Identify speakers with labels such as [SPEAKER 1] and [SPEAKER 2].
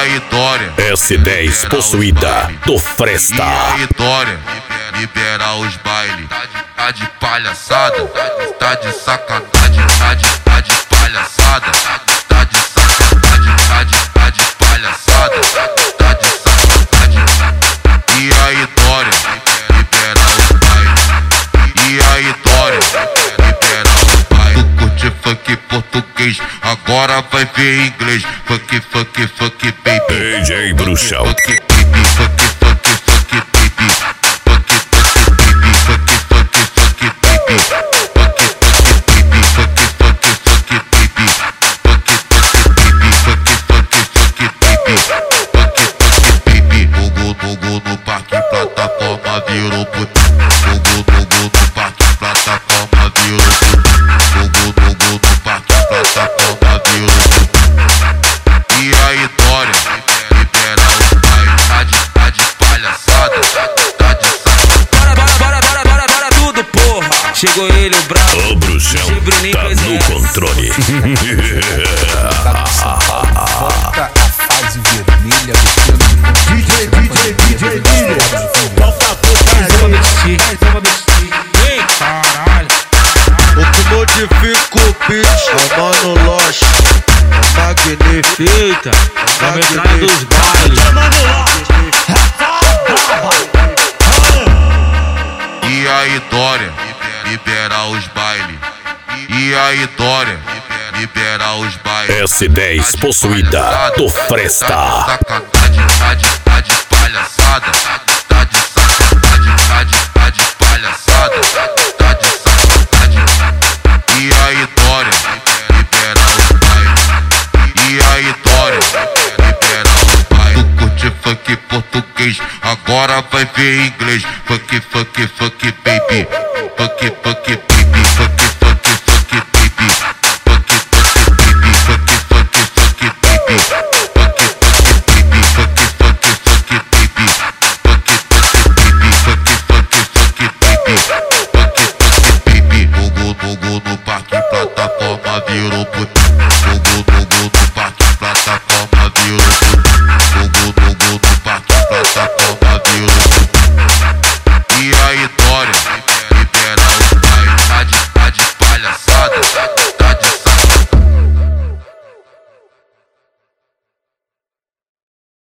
[SPEAKER 1] aí, Dória?
[SPEAKER 2] S10 possuída do Fresta.
[SPEAKER 1] E aí, Dória? Libera os bailes. Tá de palhaçada, tá de sacanagem, tá de palhaçada, tá de sacanagem, tá de palhaçada, tá de sacanagem. E aí, Dória? Libera os bailes. E aí, Dória? Libera os bailes. Tu curte funk português, agora vai ver inglês. Funk, funk, funk, baby.
[SPEAKER 2] DJ Bruxão.
[SPEAKER 1] Funk, baby, funk, funk, funk, baby. Funk, funk, baby, funk, funk, funk, baby. Funk, funk, baby, funk, funk, funk, baby. Funk, funk, baby, funk, funk, funk, baby. Funk, funk, baby. Fogo no parque, plataforma virou puta. Fogo no parque, plataforma virou puta. Fogo no parque, plataforma virou puta. E aí, Dória? Libera os bailes. Tá de palhaçada, tá de sacanagem.
[SPEAKER 3] Bora tudo, porra. Chegou ele, o brabo.
[SPEAKER 2] O Bruxão tá no controle.
[SPEAKER 4] Volta a fase vermelha do DJ.
[SPEAKER 3] Ei, caralho.
[SPEAKER 5] O que modifica o beat é o Mano Loche, é magnífico.
[SPEAKER 3] Eita, é a metralha dos bailes.
[SPEAKER 1] E aí, Dória? Libera os bailes. E aí, Dória? Libera os bailes.
[SPEAKER 2] S10 possuída do Fresta.
[SPEAKER 1] Tá de palhaçada, tá de sacanagem, tá de palhaçada, tá de sacanagem. E aí, Dória? Libera os bailes. E aí, Dória? Libera os bailes. Tu curte funk português, agora vai ver inglês. Funk, funk, funk, baby.